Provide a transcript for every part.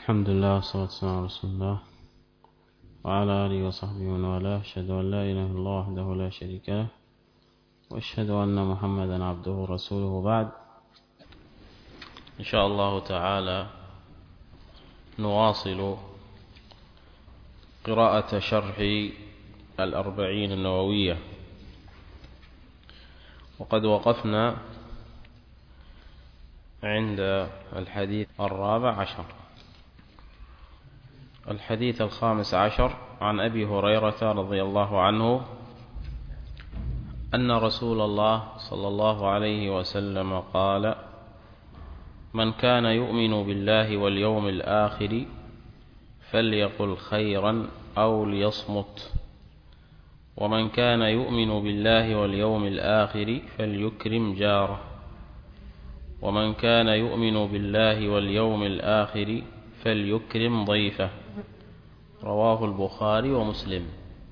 الحمد لله والصلاة والسلام على رسول الله وعلى آله وصحبه ومن والاه. أشهد أن لا إله إلا الله وحده لا شريك له، وأشهد أن محمدا عبده ورسوله. بعد، إن شاء الله تعالى نواصل قراءة شرح الأربعين النووية، وقد وقفنا عند الحديث الرابع عشر. الحديث الخامس عشر عن أبي هريرة رضي الله عنه أن رسول الله صلى الله عليه وسلم قال: من كان يؤمن بالله واليوم الآخر فليقل خيرا أو ليصمت، ومن كان يؤمن بالله واليوم الآخر فليكرم جاره، ومن كان يؤمن بالله واليوم الآخر فليكرم ضيفه. رواه البخاري ومسلم.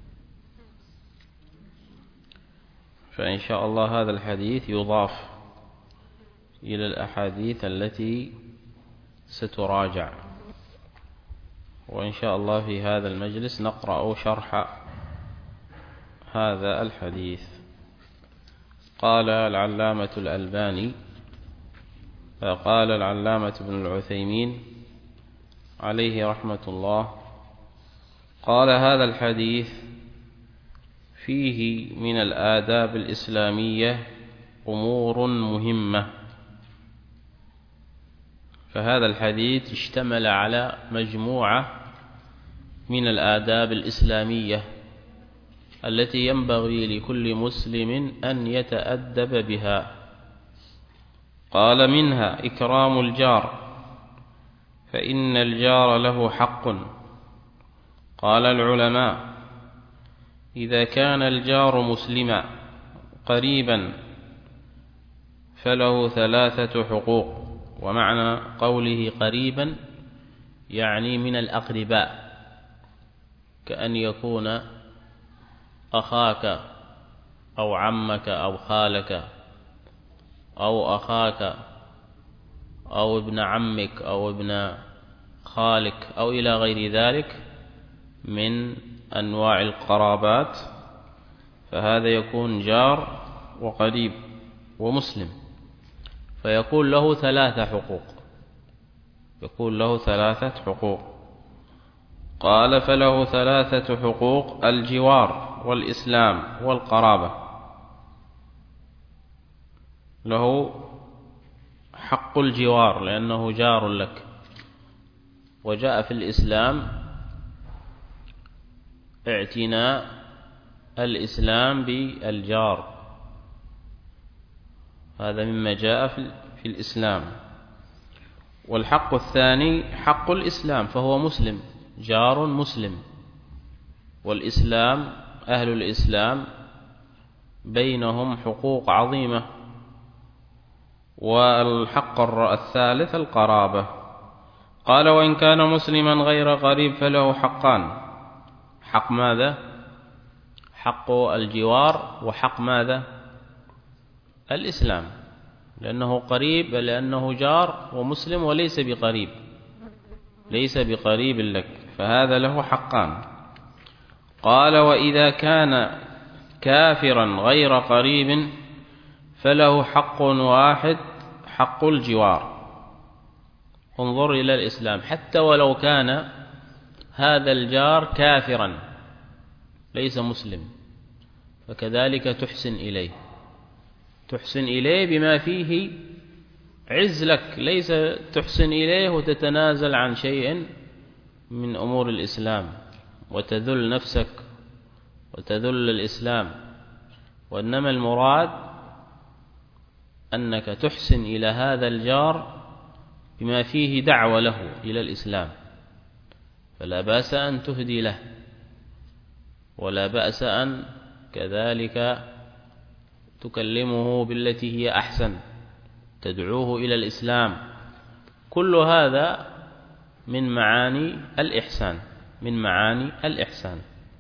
فإن شاء الله هذا الحديث يضاف إلى الأحاديث التي ستراجع، وإن شاء الله في هذا المجلس نقرأ شرح هذا الحديث. قال العلامة الألباني، قال العلامة ابن العثيمين عليه رحمة الله، قال: هذا الحديث فيه من الآداب الإسلامية أمور مهمة. فهذا الحديث اشتمل على مجموعة من الآداب الإسلامية التي ينبغي لكل مسلم أن يتأدب بها. قال: منها إكرام الجار، فإن الجار له حق. قال العلماء: إذا كان الجار مسلما قريبا فله ثلاثة حقوق. ومعنى قوله قريبا يعني من الأقرباء، كأن يكون أخاك أو عمك أو خالك أو أخاك أو ابن عمك أو ابن خالك أو إلى غير ذلك من أنواع القرابات، فهذا يكون جار وقريب ومسلم، فيكون له ثلاثة حقوق. يكون له ثلاثة حقوق. قال: فله ثلاثة حقوق: الجوار والإسلام والقرابة. له حق الجوار لأنه جار لك، وجاء في الإسلام اعتناء الإسلام بالجار، هذا مما جاء في الإسلام. والحق الثاني حق الإسلام، فهو مسلم، جار مسلم. والإسلام، أهل الإسلام بينهم حقوق عظيمة. والحق الثالث القرابة. قال: وإن كان مسلما غير قريب فله حقان. حق ماذا؟ حق الجوار، وحق ماذا؟ الإسلام، لأنه قريب، لأنه جار ومسلم وليس بقريب، ليس بقريب لك، فهذا له حقان. قال: وإذا كان كافرا غير قريب فله حق واحد: حق الجوار. انظر إلى الإسلام، حتى ولو كان هذا الجار كافرا ليس مسلم، فكذلك تحسن إليه، تحسن إليه بما فيه عز لك، ليس تحسن إليه وتتنازل عن شيء من أمور الإسلام وتذل نفسك وتذل الإسلام، وإنما المراد أنك تحسن إلى هذا الجار بما فيه دعوة له إلى الإسلام، فلا بأس أن تهدي له، ولا بأس أن كذلك تكلمه بالتي هي أحسن، تدعوه إلى الإسلام. كل هذا من معاني الإحسان، من معاني الإحسان.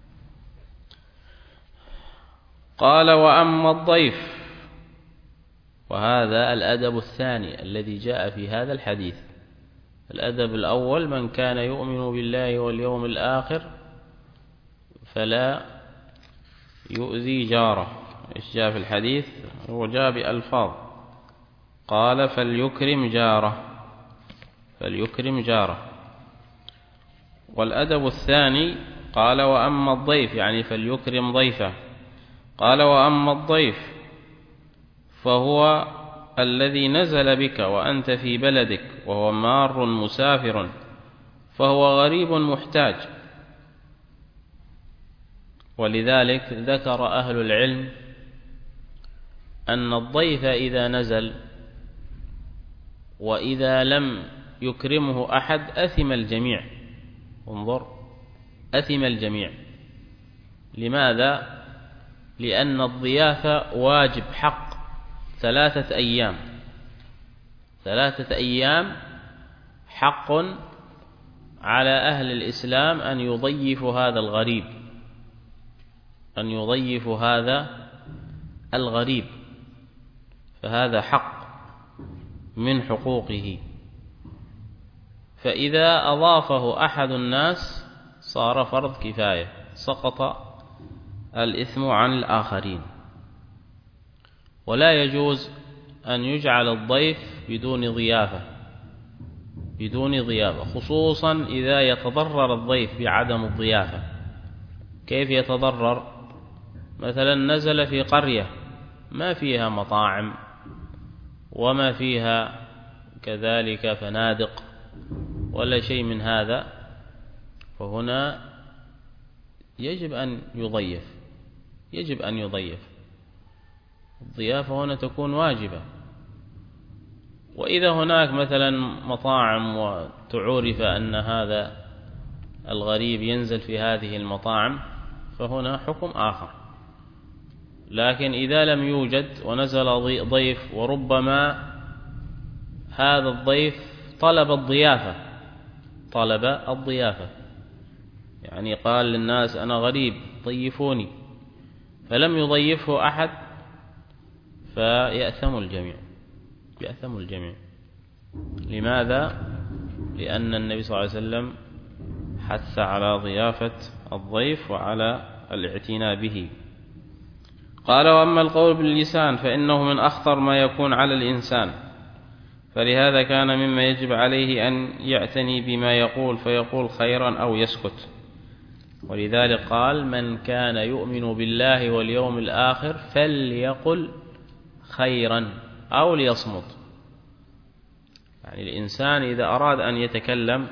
قال: وأما الضيف، وهذا الأدب الثاني الذي جاء في هذا الحديث، الأدب الأول: من كان يؤمن بالله واليوم الآخر فلا يؤذي جاره. إيش جاء في الحديث؟ هو جاء بألفاظ، قال: فليكرم جاره، فليكرم جاره. والأدب الثاني قال: وأما الضيف، يعني فليكرم ضيفه. قال: وأما الضيف فهو الذي نزل بك وأنت في بلدك وهو مار مسافر، فهو غريب محتاج. ولذلك ذكر أهل العلم أن الضيف إذا نزل وإذا لم يكرمه أحد أثم الجميع. انظر، أثم الجميع. لماذا؟ لأن الضيافة واجب حق 3 أيام. 3 أيام حق على أهل الإسلام أن يضيفوا هذا الغريب، أن يضيفوا هذا الغريب، فهذا حق من حقوقه. فإذا أضافه أحد الناس صار فرض كفاية، سقط الإثم عن الآخرين. ولا يجوز أن يجعل الضيف بدون ضيافة، بدون ضيافة، خصوصا إذا يتضرر الضيف بعدم الضيافة. كيف يتضرر؟ مثلا نزل في قرية ما فيها مطاعم وما فيها كذلك فنادق ولا شيء من هذا، فهنا يجب أن يضيف، يجب أن يضيف. الضيافة هنا تكون واجبة. وإذا هناك مثلا مطاعم وتعرف أن هذا الغريب ينزل في هذه المطاعم فهنا حكم آخر. لكن إذا لم يوجد ونزل ضيف وربما هذا الضيف طلب الضيافة، طلب الضيافة، يعني قال للناس أنا غريب ضيفوني، فلم يضيفه أحد، فيأثم الجميع، يأثم الجميع. لماذا؟ لأن النبي صلى الله عليه وسلم حث على ضيافة الضيف وعلى الاعتناء به. قال: وأما القول باللسان فإنه من أخطر ما يكون على الإنسان، فلهذا كان مما يجب عليه أن يعتني بما يقول، فيقول خيرا أو يسكت. ولذلك قال: من كان يؤمن بالله واليوم الآخر فليقل خيرا أو ليصمت. يعني الإنسان إذا أراد أن يتكلم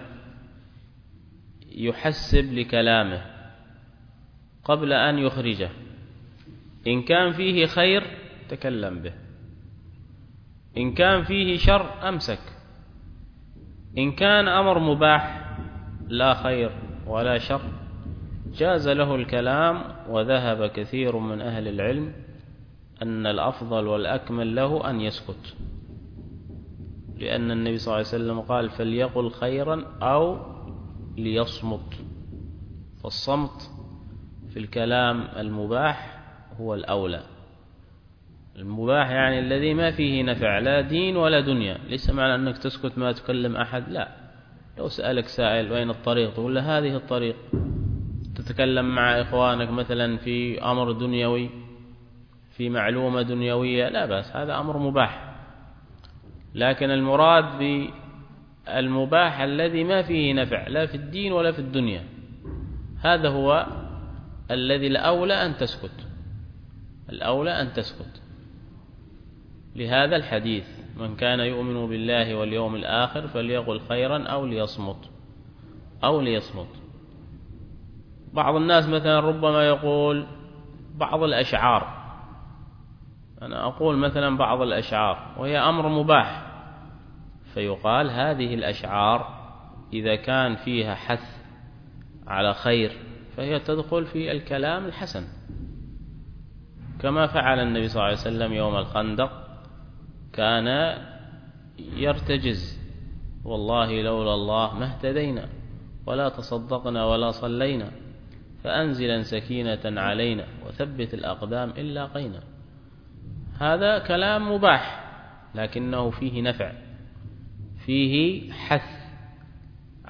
يحسب لكلامه قبل أن يخرجه، إن كان فيه خير تكلم به، إن كان فيه شر أمسك، إن كان أمر مباح لا خير ولا شر جاز له الكلام. وذهب كثير من أهل العلم أن الأفضل والأكمل له أن يسكت، لأن النبي صلى الله عليه وسلم قال: فليقل خيرا أو ليصمت. فالصمت في الكلام المباح هو الأولى. المباح يعني الذي ما فيه نفع لا دين ولا دنيا. ليس معنى أنك تسكت ما تكلم أحد، لا. لو سألك سائل وين الطريق تقول له هذه الطريق. تتكلم مع إخوانك مثلا في أمر دنيوي، في معلومة دنيوية، لا بأس، هذا أمر مباح. لكن المراد بالمباح الذي ما فيه نفع لا في الدين ولا في الدنيا، هذا هو الذي الأولى أن تسكت، الأولى أن تسكت. لهذا الحديث: من كان يؤمن بالله واليوم الآخر فليقل خيرا أو ليصمت، أو ليصمت. بعض الناس مثلا ربما يقول بعض الأشعار، أنا أقول مثلا بعض الأشعار وهي أمر مباح، فيقال هذه الأشعار إذا كان فيها حث على خير فهي تدخل في الكلام الحسن، كما فعل النبي صلى الله عليه وسلم يوم الخندق، كان يرتجز: والله لولا الله ما اهتدينا ولا تصدقنا ولا صلينا، فأنزلا سكينة علينا وثبت الأقدام إن لاقينا. هذا كلام مباح لكنه فيه نفع، فيه حث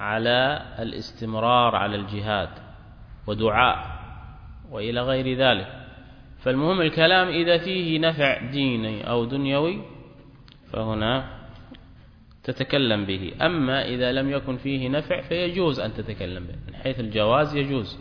على الاستمرار على الجهاد ودعاء وإلى غير ذلك. فالمهم الكلام إذا فيه نفع ديني أو دنيوي فهنا تتكلم به، أما إذا لم يكن فيه نفع فيجوز أن تتكلم به، من حيث الجواز يجوز،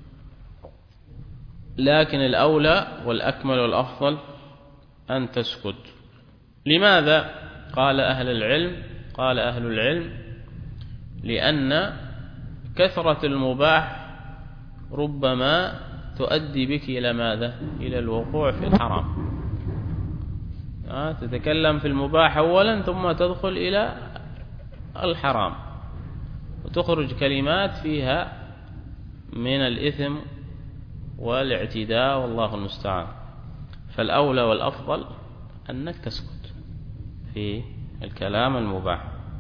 لكن الأولى والأكمل والأفضل أن تسكت. لماذا؟ قال أهل العلم لأن كثرة المباح ربما تؤدي بك إلى ماذا؟ إلى الوقوع في الحرام. تتكلم في المباح أولا ثم تدخل إلى الحرام وتخرج كلمات فيها من الإثم والاعتداء، والله المستعان. فالأولى والأفضل أنك تسكت في الكلام المباح.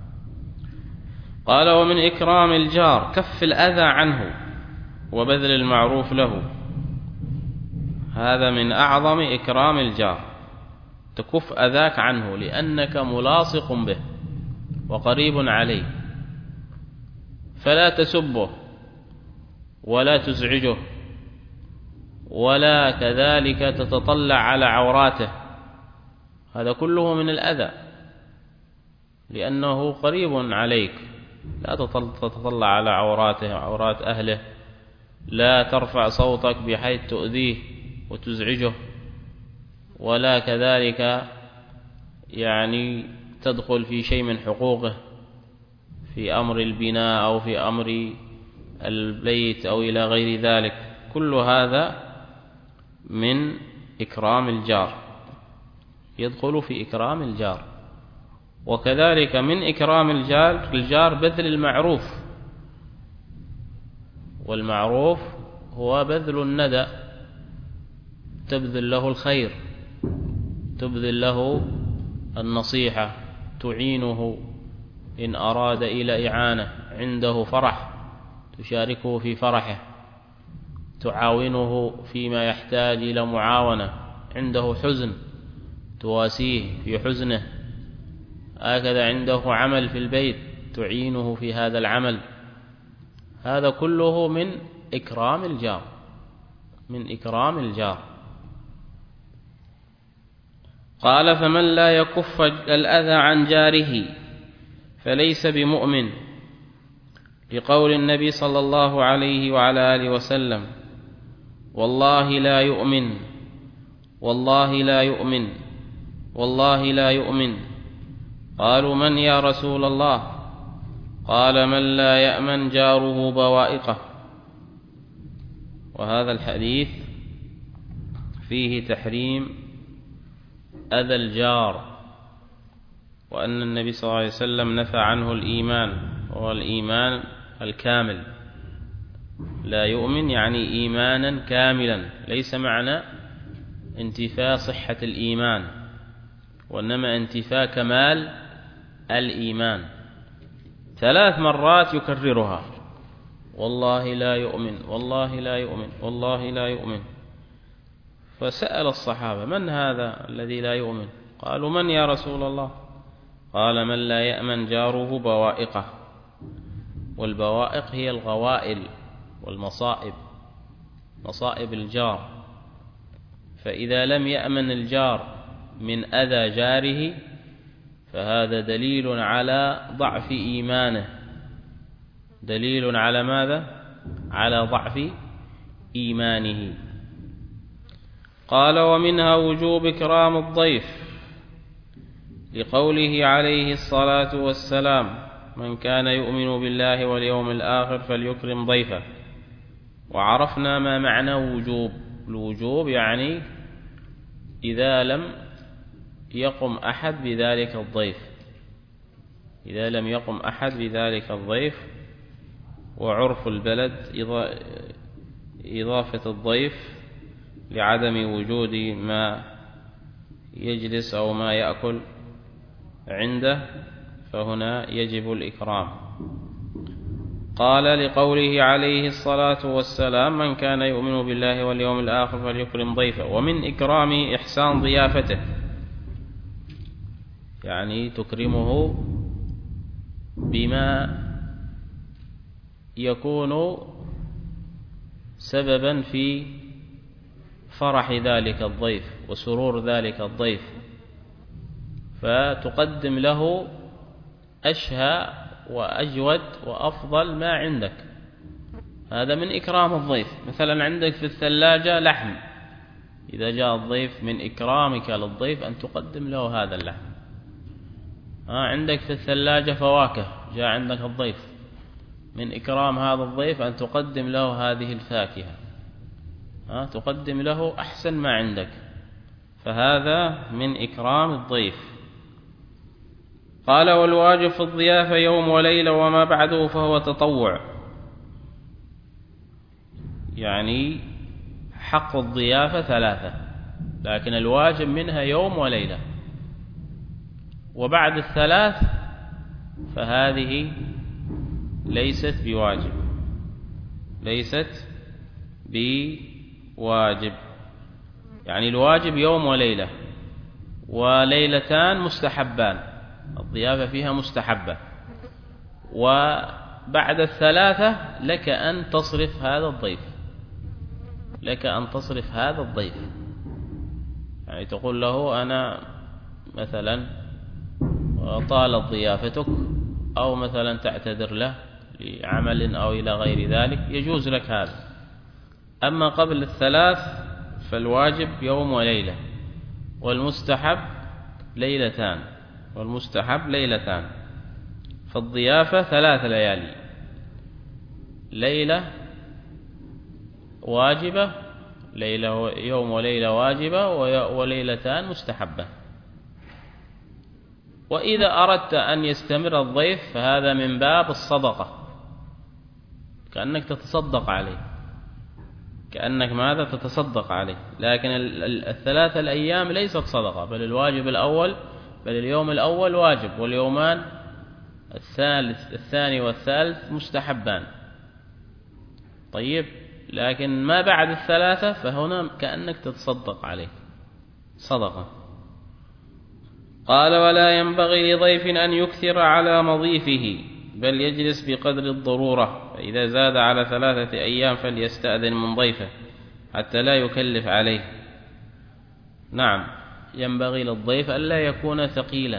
قال: ومن إكرام الجار كف الأذى عنه وبذل المعروف له. هذا من أعظم إكرام الجار، تكف أذاك عنه لأنك ملاصق به وقريب عليه، فلا تسبه ولا تزعجه ولا كذلك تتطلع على عوراته، هذا كله من الأذى لأنه قريب عليك. لا تتطلع على عوراته وعورات أهله، لا ترفع صوتك بحيث تؤذيه وتزعجه، ولا كذلك تدخل في شيء من حقوقه في أمر البناء أو في أمر البيت أو إلى غير ذلك. كل هذا من إكرام الجار، يدخل في إكرام الجار. وكذلك من إكرام الجار بذل المعروف، والمعروف هو بذل الندى، تبذل له الخير، تبذل له النصيحة، تعينه إن أراد إلى إعانة، عنده فرح تشاركه في فرحه، تعاونه فيما يحتاج إلى معاونة، عنده حزن تواسيه في حزنه، هكذا عنده عمل في البيت تعينه في هذا العمل. هذا كله من إكرام الجار، من إكرام الجار. قال: فمن لا يكف الأذى عن جاره فليس بمؤمن، لقول النبي صلى الله عليه وعلى آله وسلم: والله لا يؤمن، والله لا يؤمن، والله لا يؤمن. قالوا: من يا رسول الله؟ قال: من لا يأمن جاره بوائقه. وهذا الحديث فيه تحريم أذى الجار، وأن النبي صلى الله عليه وسلم نفى عنه الإيمان، وهو الإيمان الكامل. لا يؤمن يعني إيمانا كاملا، ليس معنى انتفاء صحة الإيمان، وإنما انتفاء كمال الإيمان. 3 مرات يكررها: والله لا يؤمن، والله لا يؤمن، والله لا يؤمن. فسأل الصحابة: من هذا الذي لا يؤمن؟ قالوا: من يا رسول الله؟ قال: من لا يأمن جاره بوائقه. والبوائق هي الغوائل والمصائب، مصائب الجار. فإذا لم يأمن الجار من أذى جاره فهذا دليل على ضعف إيمانه، دليل على ماذا؟ على ضعف إيمانه. قال: ومنها وجوب إكرام الضيف، لقوله عليه الصلاة والسلام: من كان يؤمن بالله واليوم الآخر فليكرم ضيفه. وعرفنا ما معنى وجوب. الوجوب يعني إذا لم يقم أحد بذلك الضيف، إذا لم يقم أحد بذلك الضيف. وعرف البلد إضافة الضيف لعدم وجود ما يجلس أو ما يأكل عنده، فهنا يجب الإكرام. قال: لقوله عليه الصلاة والسلام: من كان يؤمن بالله واليوم الآخر فليكرم ضيفه. ومن إكرام إحسان ضيافته، يعني تكرمه بما يكون سببا في فرح ذلك الضيف وسرور ذلك الضيف، فتقدم له أشهى وأجود وأفضل ما عندك. هذا من إكرام الضيف. مثلا عندك في الثلاجة لحم، إذا جاء الضيف من إكرامك للضيف أن تقدم له هذا اللحم. عندك في الثلاجة فواكه، جاء عندك الضيف، من إكرام هذا الضيف أن تقدم له هذه الفاكهة، تقدم له أحسن ما عندك، فهذا من إكرام الضيف. قال: والواجب في الضيافة يوم وليلة وما بعده فهو تطوع. يعني حق الضيافة 3، لكن الواجب منها يوم وليلة، وبعد 3 فهذه ليست بواجب، ليست بواجب. يعني الواجب يوم وليلة، وليلتان مستحبان، الضيافة فيها مستحبة، وبعد 3 لك أن تصرف هذا الضيف، لك أن تصرف هذا الضيف. يعني تقول له: أنا مثلا طالت ضيافتك، أو مثلا تعتذر له لعمل أو إلى غير ذلك، يجوز لك هذا. أما قبل 3 فالواجب يوم وليلة، والمستحب ليلتان، والمستحب ليلتان. فالضيافة 3 ليالي، ليلة واجبة، ليلة يوم وليلة واجبة، وليلتان مستحبة. وإذا أردت أن يستمر الضيف فهذا من باب الصدقة، كأنك تتصدق عليه، كأنك ماذا تتصدق عليه. لكن 3 الأيام ليست صدقة، بل الواجب الأول، بل اليوم الأول واجب، واليومان الثاني والثالث مستحبان. طيب، لكن ما بعد 3 فهنا كأنك تتصدق عليه صدقة. قال: ولا ينبغي لضيف أن يكثر على مضيفه، بل يجلس بقدر الضرورة، فإذا زاد على 3 أيام فليستأذن من ضيفه حتى لا يكلف عليه. نعم، ينبغي للضيف ألا يكون ثقيلا،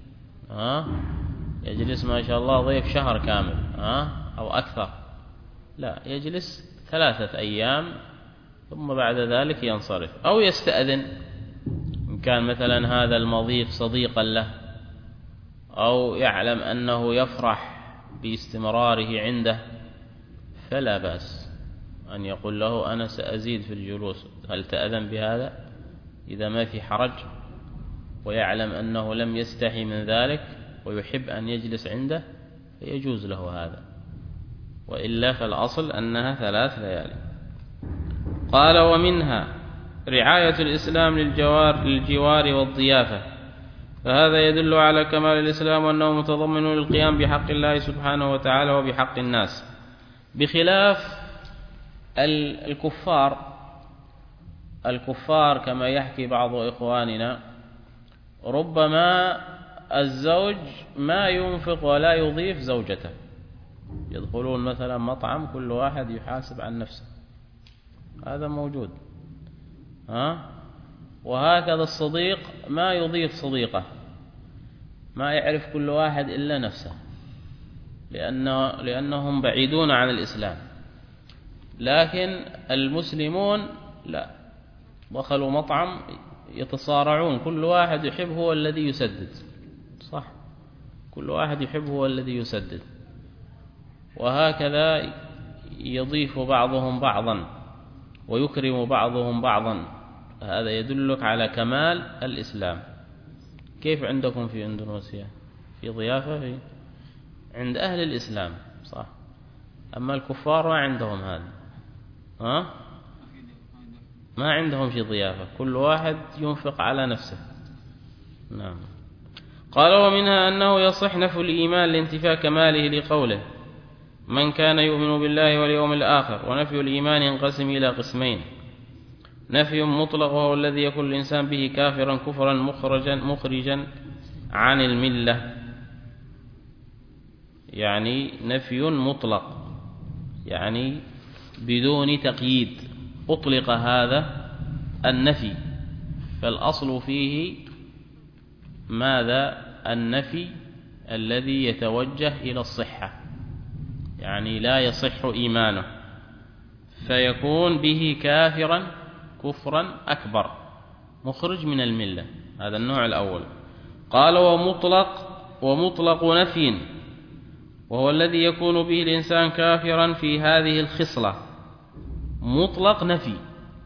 يجلس ما شاء الله ضيف شهر كامل أو أكثر، لا، يجلس 3 أيام ثم بعد ذلك ينصرف، أو يستأذن إن كان مثلا هذا المضيف صديقا له، أو يعلم أنه يفرح باستمراره عنده، فلا بأس أن يقول له: أنا سأزيد في الجلوس، هل تأذن بهذا؟ إذا ما في حرج، ويعلم أنه لم يستحي من ذلك ويحب أن يجلس عنده، فيجوز له هذا، وإلا فالأصل أنها 3 ليالي. قال: ومنها رعاية الإسلام للجوار والضيافة، فهذا يدل على كمال الإسلام وأنه متضمن للقيام بحق الله سبحانه وتعالى وبحق الناس، بخلاف الكفار كما يحكي بعض إخواننا، ربما الزوج ما ينفق ولا يضيف زوجته، يدخلون مثلا مطعم كل واحد يحاسب عن نفسه، هذا موجود. وهكذا الصديق ما يضيف صديقه، ما يعرف كل واحد إلا نفسه، لأنهم بعيدون عن الإسلام. لكن المسلمون لا، دخلوا مطعم يتصارعون، كل واحد يحب هو الذي يسدد، صح، كل واحد يحب هو الذي يسدد، وهكذا يضيف بعضهم بعضا ويكرم بعضهم بعضا. هذا يدلك على كمال الإسلام. كيف عندكم في إندونيسيا في ضيافة عند أهل الإسلام، صح، أما الكفار ما عندهم هذا، ما عندهم في ضيافة، كل واحد ينفق على نفسه. نعم. قال: ومنها أنه يصح نفي الإيمان لانتفاء كماله، لقوله: من كان يؤمن بالله واليوم الآخر. ونفي الإيمان ينقسم إلى قسمين: نفي مطلق وهو الذي يكون الإنسان به كافرا كفرا مخرجا عن الملة، يعني نفي مطلق يعني بدون تقييد أطلق هذا النفي، فالأصل فيه ماذا؟ النفي الذي يتوجه إلى الصحة، يعني لا يصح إيمانه، فيكون به كافرا كفرا أكبر مخرج من الملة. هذا النوع الأول. قال ومطلق نفي، وهو الذي يكون به الإنسان كافرا في هذه الخصلة. مطلق نفي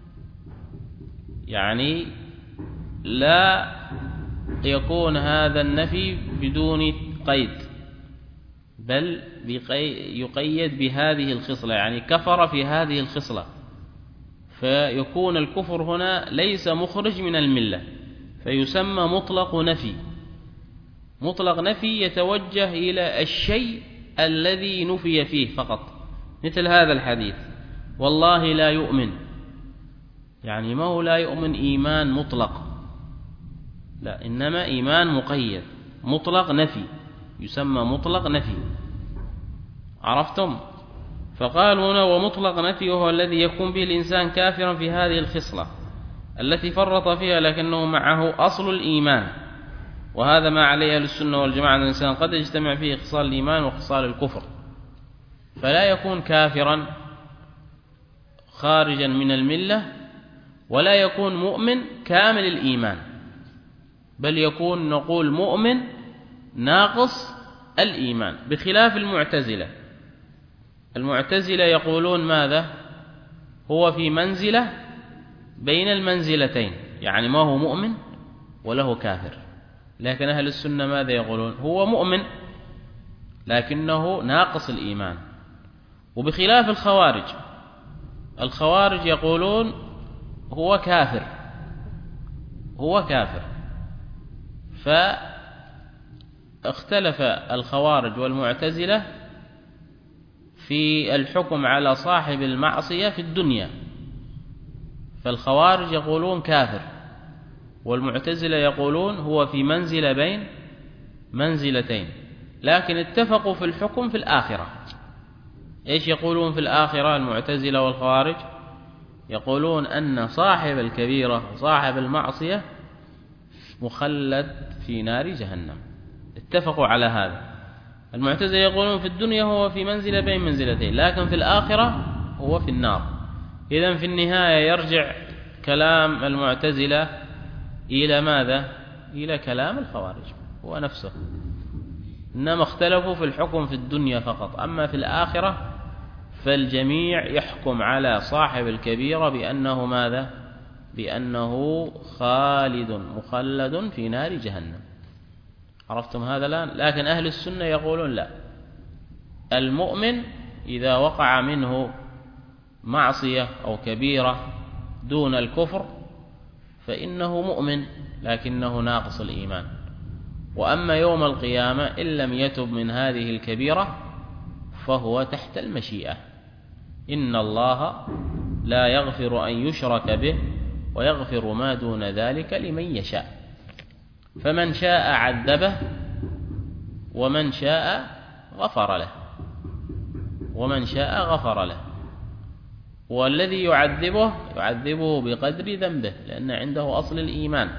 يعني لا يكون هذا النفي بدون قيد، بل يقيد بهذه الخصلة، يعني كفر في هذه الخصلة، فيكون الكفر هنا ليس مخرج من الملة، فيسمى مطلق نفي. مطلق نفي يتوجه إلى الشيء الذي نفي فيه فقط، مثل هذا الحديث والله لا يؤمن، يعني ما هو لا يؤمن إيمان مطلق، لا، إنما إيمان مقيد، مطلق نفي، يسمى مطلق نفي. عرفتم؟ فقال هنا ومطلق نفي وهو الذي يكون به الإنسان كافرا في هذه الخصلة التي فرط فيها لكنه معه أصل الإيمان، وهذا ما عليه أهل السنة والجماعة، أن الإنسان قد يجتمع فيه خصال الإيمان وخصال الكفر، فلا يكون كافرا خارجا من الملة، ولا يكون مؤمن كامل الإيمان، بل يكون نقول مؤمن ناقص الإيمان، بخلاف المعتزلة. المعتزلة يقولون ماذا؟ هو في منزلة بين المنزلتين، يعني ما هو مؤمن وله كافر. لكن أهل السنة ماذا يقولون؟ هو مؤمن لكنه ناقص الإيمان. وبخلاف الخوارج، الخوارج يقولون هو كافر، هو كافر. فاختلف الخوارج والمعتزلة في الحكم على صاحب المعصية في الدنيا، فالخوارج يقولون كافر، والمعتزلة يقولون هو في منزلة بين منزلتين، لكن اتفقوا في الحكم في الآخرة. إيش يقولون في الآخرة المعتزلة والخوارج؟ يقولون أن صاحب الكبيرة وصاحب المعصية مخلد في نار جهنم، اتفقوا على هذا. المعتزلة يقولون في الدنيا هو في منزلة بين منزلتين، لكن في الآخرة هو في النار. إذن في النهاية يرجع كلام المعتزلة إلى ماذا؟ إلى كلام الخوارج هو نفسه، إنما اختلفوا في الحكم في الدنيا فقط، أما في الآخرة فالجميع يحكم على صاحب الكبيرة بأنه ماذا؟ بأنه خالد مخلد في نار جهنم. عرفتم هذا الآن؟ لكن أهل السنة يقولون لا، المؤمن إذا وقع منه معصية أو كبيرة دون الكفر فإنه مؤمن لكنه ناقص الإيمان. وأما يوم القيامة إن لم يتب من هذه الكبيرة فهو تحت المشيئة. إن الله لا يغفر أن يشرك به ويغفر ما دون ذلك لمن يشاء، فمن شاء عذبه ومن شاء غفر له، ومن شاء غفر له. والذي يعذبه بقدر ذنبه، لأن عنده أصل الإيمان،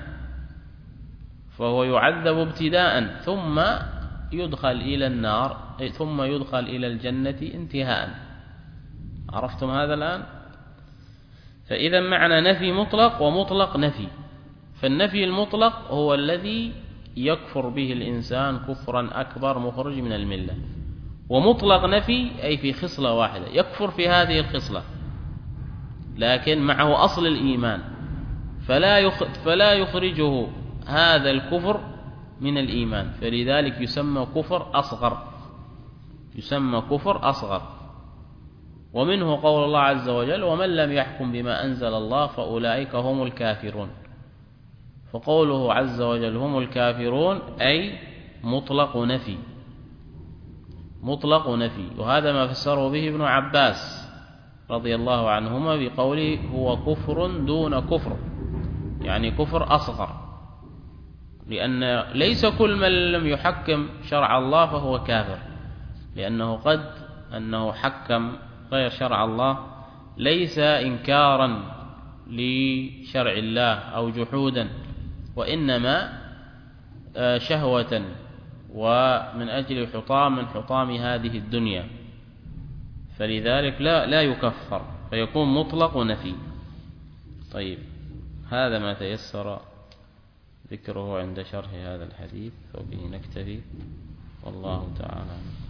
فهو يعذب ابتداء ثم يدخل إلى النار ثم يدخل إلى الجنة انتهاء. عرفتم هذا الآن؟ فإذا معنى نفي مطلق ومطلق نفي. فالنفي المطلق هو الذي يكفر به الإنسان كفرا أكبر مخرج من الملة، ومطلق نفي أي في خصلة واحدة يكفر في هذه الخصلة لكن معه أصل الإيمان، فلا يخرجه هذا الكفر من الإيمان، فلذلك يسمى كفر أصغر، يسمى كفر أصغر. ومنه قول الله عز وجل ومن لم يحكم بما أنزل الله فأولئك هم الكافرون. فقوله عز وجل هم الكافرون أي مطلق نفي، مطلق نفي. وهذا ما فسره به ابن عباس رضي الله عنهما بقوله هو كفر دون كفر، يعني كفر أصغر، لأن ليس كل من لم يحكم شرع الله فهو كافر، لأنه قد أنه حكم غير شرع الله ليس إنكارا لشرع الله أو جحودا، وإنما شهوة ومن أجل حطام من حطام هذه الدنيا، فلذلك لا يكفر، فيكون مطلق ونفي. طيب، هذا ما تيسر ذكره عند شرح هذا الحديث، وبه نكتفي، والله تعالى